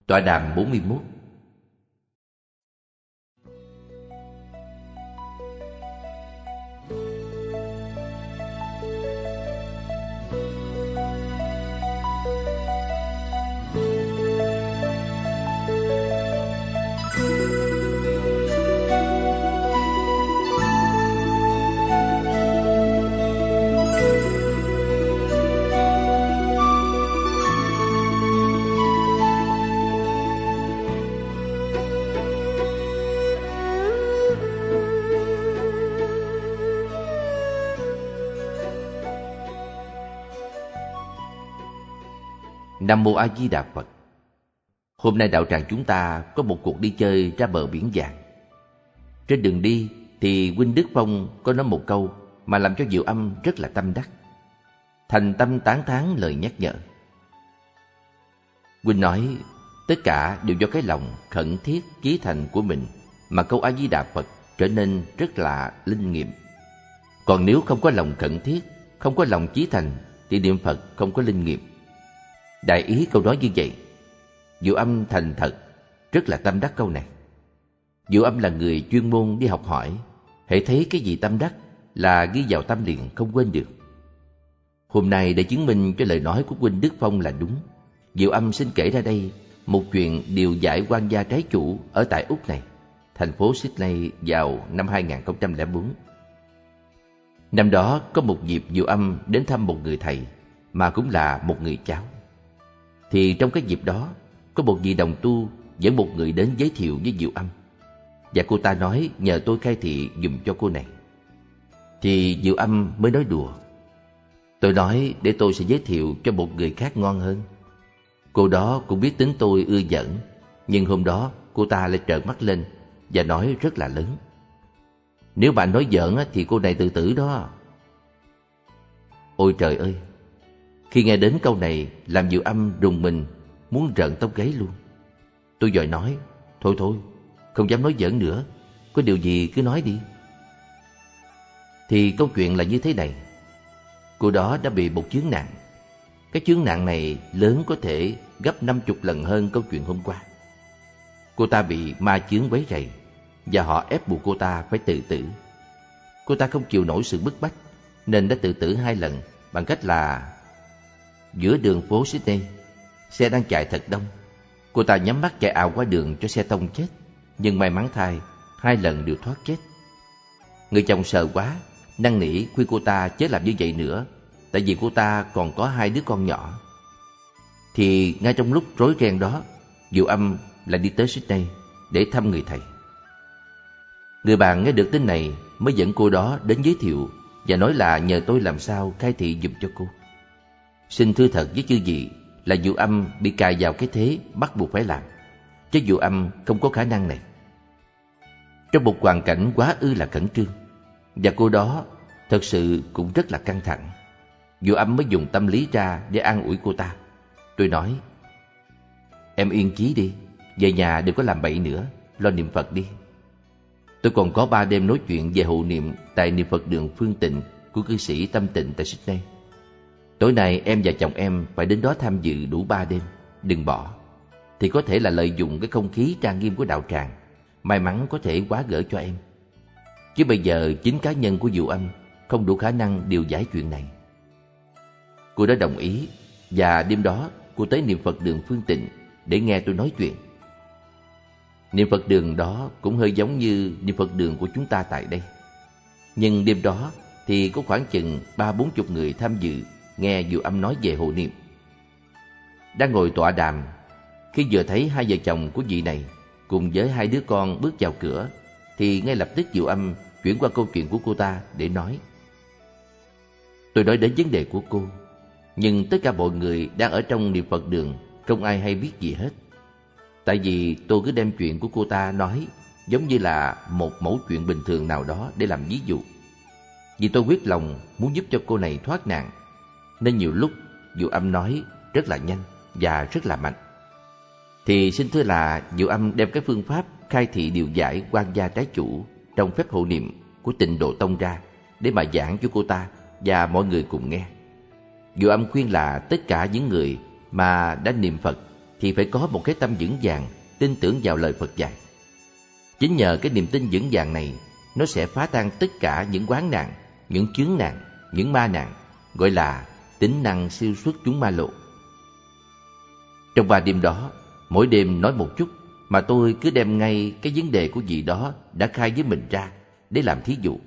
Tọa đàm 41. Nam Mô A Di Đà Phật. Hôm nay đạo tràng chúng ta có một cuộc đi chơi ra bờ biển vàng. Trên đường đi thì huynh Đức Phong có nói một câu mà làm cho Diệu Âm rất là tâm đắc, thành tâm tán thán lời nhắc nhở. Huynh nói tất cả đều do cái lòng khẩn thiết chí thành của mình mà câu A Di Đà Phật trở nên rất là linh nghiệm. Còn nếu không có lòng khẩn thiết, không có lòng chí thành thì niệm Phật không có linh nghiệm. Đại ý câu nói như vậy. Diệu Âm thành thật, rất là tâm đắc câu này. Diệu Âm là người chuyên môn đi học hỏi, hễ thấy cái gì tâm đắc là ghi vào tâm liền không quên được. Hôm nay để chứng minh cho lời nói của huynh Đức Phong là đúng, Diệu Âm xin kể ra đây một chuyện điều giải quan gia trái chủ ở tại Úc này, thành phố Sydney vào năm 2004. Năm đó có một dịp Diệu Âm đến thăm một người thầy mà cũng là một người cháu. Thì trong cái dịp đó có một vị đồng tu dẫn một người đến giới thiệu với Diệu Âm, và cô ta nói nhờ tôi khai thị dùm cho cô này. Thì Diệu Âm mới nói đùa: tôi nói để tôi sẽ giới thiệu cho một người khác ngon hơn. Cô đó cũng biết tính tôi ưa giỡn, nhưng hôm đó cô ta lại trợn mắt lên và nói rất là lớn: nếu bạn nói giỡn thì cô này tự tử đó. Ôi trời ơi! Khi nghe đến câu này làm Diệu Âm rùng mình, muốn rợn tóc gáy luôn. Tôi vội nói: thôi thôi, không dám nói giỡn nữa, có điều gì cứ nói đi. Thì câu chuyện là như thế này. Cô đó đã bị một chướng nạn. Cái chướng nạn này lớn có thể gấp 50 lần hơn câu chuyện hôm qua. Cô ta bị ma chướng quấy rầy và họ ép buộc cô ta phải tự tử. Cô ta không chịu nổi sự bức bách nên đã tự tử 2 lần bằng cách là giữa đường phố Sydney, xe đang chạy thật đông. Cô ta nhắm mắt chạy ào qua đường cho xe tông chết, nhưng may mắn thay 2 lần đều thoát chết. Người chồng sợ quá, năn nỉ khuyên cô ta chớ làm như vậy nữa, tại vì cô ta còn có 2 đứa con nhỏ. Thì ngay trong lúc rối ren đó, Diệu Âm lại đi tới Sydney để thăm người thầy. Người bạn nghe được tin này mới dẫn cô đó đến giới thiệu và nói là nhờ tôi làm sao khai thị giùm cho cô. Xin thưa thật với chư vị là Diệu Âm bị cài vào cái thế bắt buộc phải làm, chứ Diệu Âm không có khả năng này. Trong một hoàn cảnh quá ư là khẩn trương, và cô đó thật sự cũng rất là căng thẳng, Diệu Âm mới dùng tâm lý ra để an ủi cô ta. Tôi nói: em yên chí đi, về nhà đừng có làm bậy nữa, lo niệm Phật đi. Tôi còn có 3 đêm nói chuyện về hộ niệm tại niệm Phật đường Phương Tịnh của cư sĩ Tâm Tịnh tại Sydney. Tối nay em và chồng em phải đến đó tham dự đủ 3 đêm, đừng bỏ. Thì có thể là lợi dụng cái không khí trang nghiêm của đạo tràng, may mắn có thể quá gỡ cho em. Chứ bây giờ chính cá nhân của Diệu Âm không đủ khả năng điều giải chuyện này. Cô đã đồng ý, và đêm đó cô tới niệm Phật đường Phương Tịnh để nghe tôi nói chuyện. Niệm Phật đường đó cũng hơi giống như niệm Phật đường của chúng ta tại đây. Nhưng đêm đó thì có khoảng chừng 30-40 người tham dự nghe Diệu Âm nói về hộ niệm. Đang ngồi tọa đàm, khi vừa thấy 2 vợ chồng của vị này cùng với 2 đứa con bước vào cửa, thì ngay lập tức Diệu Âm chuyển qua câu chuyện của cô ta để nói. Tôi nói đến vấn đề của cô, nhưng tất cả mọi người đang ở trong niệm Phật đường không ai hay biết gì hết. Tại vì tôi cứ đem chuyện của cô ta nói giống như là một mẫu chuyện bình thường nào đó để làm ví dụ. Vì tôi quyết lòng muốn giúp cho cô này thoát nạn, nên nhiều lúc Diệu Âm nói rất là nhanh và rất là mạnh. Thì xin thưa là Diệu Âm đem cái phương pháp khai thị điều giải quan gia trái chủ trong phép hộ niệm của Tịnh Độ Tông ra để mà giảng cho cô ta và mọi người cùng nghe. Diệu Âm khuyên là tất cả những người mà đã niệm Phật thì phải có một cái tâm vững vàng, tin tưởng vào lời Phật dạy. Chính nhờ cái niềm tin vững vàng này, nó sẽ phá tan tất cả những oán nạn, những chướng nạn, những ma nạn, gọi là tính năng siêu xuất chúng ma lộ. Trong 3 đêm đó, mỗi đêm nói một chút, mà tôi cứ đem ngay cái vấn đề của vị đó đã khai với mình ra để làm thí dụ.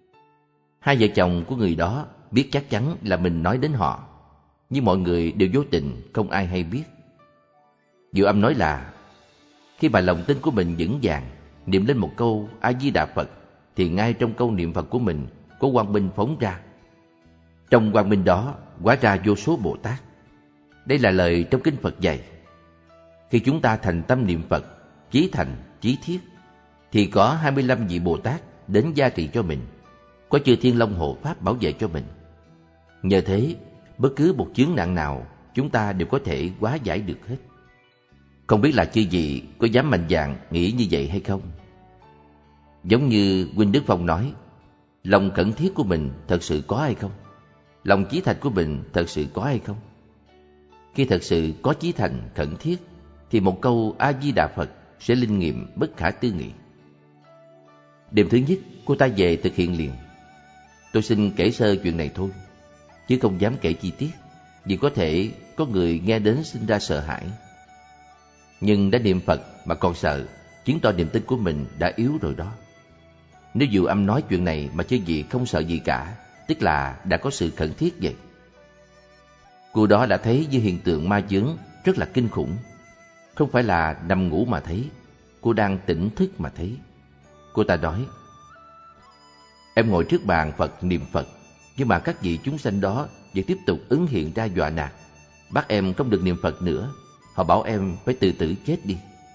2 vợ chồng của người đó biết chắc chắn là mình nói đến họ, nhưng mọi người đều vô tình, không ai hay biết. Diệu Âm nói là khi mà lòng tin của mình vững vàng, niệm lên một câu A Di Đà Phật, thì ngay trong câu niệm Phật của mình có quang minh phóng ra. Trong quang minh đó hóa ra vô số Bồ Tát. Đây là lời trong kinh Phật dạy. Khi chúng ta thành tâm niệm Phật, chí thành, chí thiết, thì có 25 vị Bồ Tát đến gia trì cho mình, có chư Thiên Long hộ pháp bảo vệ cho mình. Nhờ thế, bất cứ một chướng nạn nào chúng ta đều có thể hóa giải được hết. Không biết là chư vị có dám mạnh dạn nghĩ như vậy hay không? Giống như Huynh Đức Phong nói, lòng khẩn thiết của mình thật sự có hay không? Lòng chí thành của mình thật sự có hay không? Khi thật sự có chí thành khẩn thiết, thì một câu A Di Đà Phật sẽ linh nghiệm bất khả tư nghị. Đêm thứ nhất, cô ta về thực hiện liền. Tôi xin kể sơ chuyện này thôi, chứ không dám kể chi tiết, vì có thể có người nghe đến sinh ra sợ hãi. Nhưng đã niệm Phật mà còn sợ, chứng tỏ niềm tin của mình đã yếu rồi đó. Nếu Diệu Âm nói chuyện này mà chư vị không sợ gì cả, tức là đã có sự khẩn thiết vậy. Cô đó đã thấy như hiện tượng ma chướng rất là kinh khủng. Không phải là nằm ngủ mà thấy, cô đang tỉnh thức mà thấy. Cô ta nói, em ngồi trước bàn Phật niệm Phật, nhưng mà các vị chúng sanh đó vẫn tiếp tục ứng hiện ra dọa nạt, bắt em không được niệm Phật nữa. Họ bảo em phải tự tử chết đi.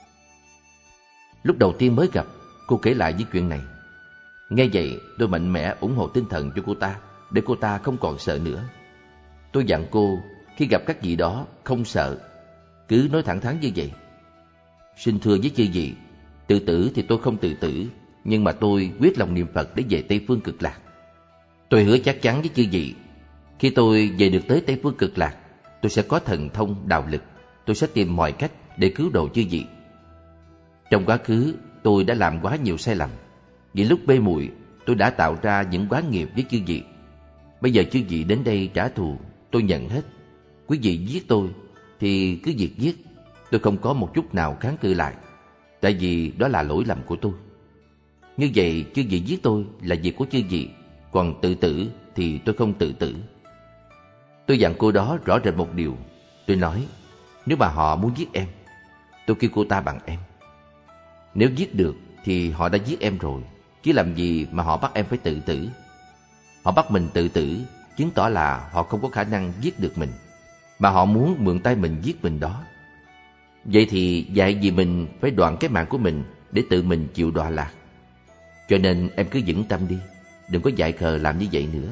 Lúc đầu tiên mới gặp, cô kể lại với chuyện này. Nghe vậy, tôi mạnh mẽ ủng hộ tinh thần cho cô ta, để cô ta không còn sợ nữa. Tôi dặn cô, khi gặp các vị đó, không sợ, cứ nói thẳng thắn như vậy. Xin thưa với chư vị, tự tử thì tôi không tự tử, nhưng mà tôi quyết lòng niệm Phật để về Tây Phương Cực Lạc. Tôi hứa chắc chắn với chư vị, khi tôi về được tới Tây Phương Cực Lạc, tôi sẽ có thần thông đạo lực, tôi sẽ tìm mọi cách để cứu độ chư vị. Trong quá khứ, tôi đã làm quá nhiều sai lầm. Vì lúc mê muội, tôi đã tạo ra những oán nghiệp với chư vị. Bây giờ chư vị đến đây trả thù, tôi nhận hết. Quý vị giết tôi thì cứ việc giết, tôi không có một chút nào kháng cự lại, tại vì đó là lỗi lầm của tôi. Như vậy chư vị giết tôi là việc của chư vị, còn tự tử thì tôi không tự tử. Tôi dặn cô đó rõ rệt một điều. Tôi nói, nếu mà họ muốn giết em, tôi kêu cô ta bằng em. Nếu giết được thì họ đã giết em rồi, chứ làm gì mà họ bắt em phải tự tử. Họ bắt mình tự tử, chứng tỏ là họ không có khả năng giết được mình, mà họ muốn mượn tay mình giết mình đó. Vậy thì dạy gì mình phải đoạn cái mạng của mình để tự mình chịu đọa lạc. Cho nên em cứ vững tâm đi, đừng có dại khờ làm như vậy nữa.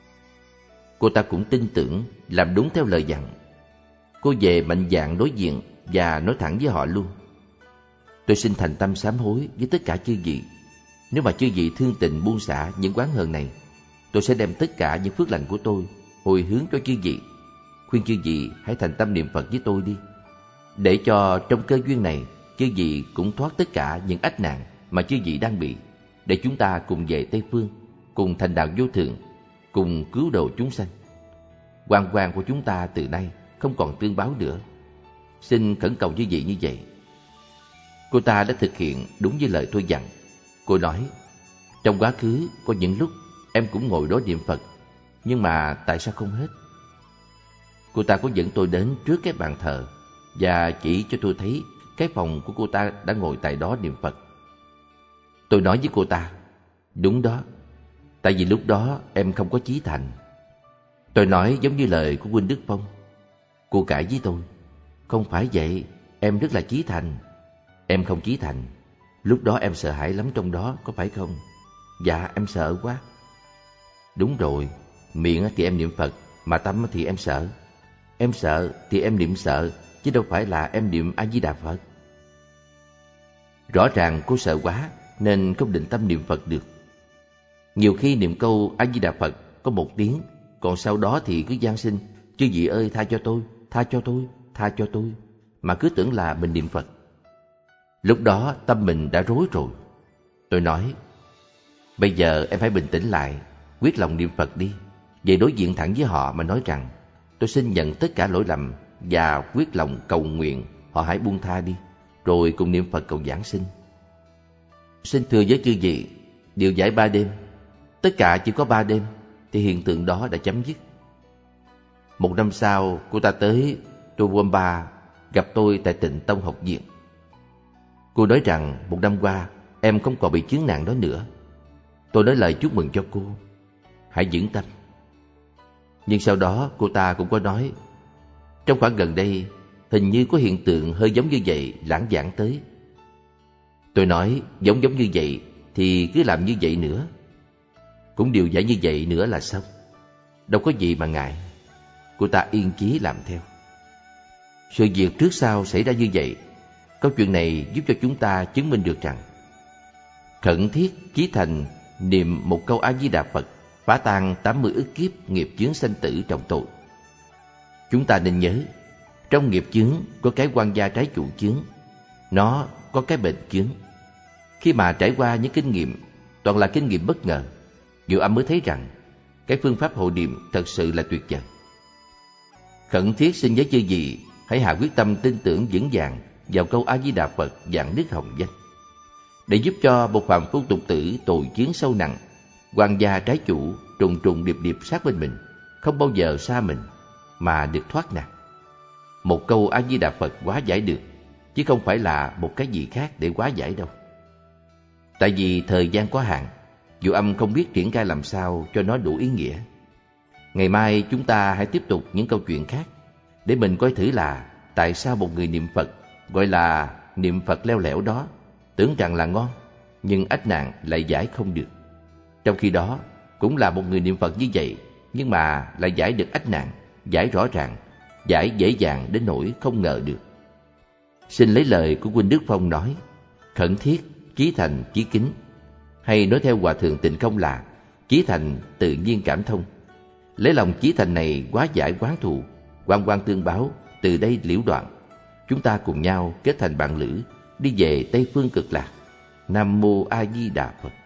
Cô ta cũng tin tưởng, làm đúng theo lời dặn. Cô về mạnh dạn đối diện và nói thẳng với họ luôn. Tôi xin thành tâm sám hối với tất cả chư vị. Nếu mà chư vị thương tình buông xả những oán hờn này, tôi sẽ đem tất cả những phước lành của tôi hồi hướng cho chư vị. Khuyên chư vị hãy thành tâm niệm Phật với tôi đi, để cho trong cơ duyên này chư vị cũng thoát tất cả những ách nạn mà chư vị đang bị, để chúng ta cùng về Tây Phương, cùng thành đạo vô thượng, cùng cứu độ chúng sanh. Oan oan của chúng ta từ nay không còn tương báo nữa. Xin khẩn cầu chư vị như vậy. Cô ta đã thực hiện đúng như lời tôi dặn. Cô nói, trong quá khứ có những lúc em cũng ngồi đó niệm Phật, nhưng mà tại sao không hết? Cô ta có dẫn tôi đến trước cái bàn thờ và chỉ cho tôi thấy cái phòng của cô ta đã ngồi tại đó niệm Phật. Tôi nói với cô ta, đúng đó, tại vì lúc đó em không có chí thành. Tôi nói giống như lời của Huynh Đức Phong. Cô cãi với tôi, không phải vậy, em rất là chí thành. Em không chí thành, lúc đó em sợ hãi lắm trong đó, có phải không? Dạ, em sợ quá. Đúng rồi, miệng thì em niệm Phật, mà tâm thì em sợ. Em sợ thì em niệm sợ, chứ đâu phải là em niệm A Di Đà Phật. Rõ ràng cô sợ quá nên không định tâm niệm Phật được. Nhiều khi niệm câu A Di Đà Phật có một tiếng, còn sau đó thì cứ van xin, chư vị ơi tha cho tôi, tha cho tôi, tha cho tôi. mà cứ tưởng là mình niệm Phật. Lúc đó tâm mình đã rối rồi. Tôi nói, bây giờ em phải bình tĩnh lại, quyết lòng niệm Phật đi. Vậy đối diện thẳng với họ mà nói rằng, tôi xin nhận tất cả lỗi lầm và quyết lòng cầu nguyện họ hãy buông tha đi, rồi cùng niệm Phật cầu giảng sinh. Xin thưa với chư vị, điều giải 3 đêm, tất cả chỉ có 3 đêm, thì hiện tượng đó đã chấm dứt. 1 năm sau, cô ta tới Toowoomba gặp tôi tại Tịnh Tông học viện. Cô nói rằng 1 năm qua em không còn bị chứng nạn đó nữa. Tôi nói lời chúc mừng cho cô, hãy vững tâm. Nhưng sau đó cô ta cũng có nói, trong khoảng gần đây hình như có hiện tượng hơi giống như vậy lãng vảng tới. Tôi nói, giống như vậy thì cứ làm như vậy nữa, cũng điều giải như vậy nữa là xong, đâu có gì mà ngại. Cô ta yên chí làm theo. Sự việc trước sau xảy ra như vậy. Câu chuyện này giúp cho chúng ta chứng minh được rằng khẩn thiết chí thành niệm một câu A Di Đà Phật phá tan 80 ức kiếp nghiệp chướng sanh tử trọng tội. Chúng ta nên nhớ, trong nghiệp chướng có cái quan gia trái chủ chướng, nó có cái bệnh chướng. Khi mà trải qua những kinh nghiệm toàn là kinh nghiệm bất ngờ, Diệu Âm mới thấy rằng cái phương pháp hộ niệm thật sự là tuyệt vời. Khẩn thiết xin với chư vị hãy hạ quyết tâm tin tưởng vững vàng vào câu A Di Đà Phật vạn đức hồng danh, để giúp cho một phàm phu tục tử tội chướng sâu nặng, quan gia trái chủ trùng trùng điệp điệp sát bên mình, không bao giờ xa mình mà được thoát nạn. Một câu A Di Đà Phật hóa giải được, chứ không phải là một cái gì khác để hóa giải đâu. Tại vì thời gian có hạn, Diệu Âm không biết triển khai làm sao cho nó đủ ý nghĩa. Ngày mai chúng ta hãy tiếp tục những câu chuyện khác, để mình coi thử là tại sao một người niệm Phật, gọi là niệm Phật leo lẻo đó, tưởng rằng là ngon, nhưng ách nạn lại giải không được. Trong khi đó, cũng là một người niệm Phật như vậy, nhưng mà lại giải được ách nạn, giải rõ ràng, giải dễ dàng đến nỗi không ngờ được. Xin lấy lời của huynh Đức Phong nói, khẩn thiết, chí thành, chí kính. Hay nói theo Hòa Thượng Tịnh Không là chí thành tự nhiên cảm thông. Lấy lòng chí thành này hóa giải oán thù, oan oan tương báo, từ đây liễu đoạn. Chúng ta cùng nhau kết thành bạn lữ, đi về Tây Phương Cực Lạc. Nam Mô A Di Đà Phật.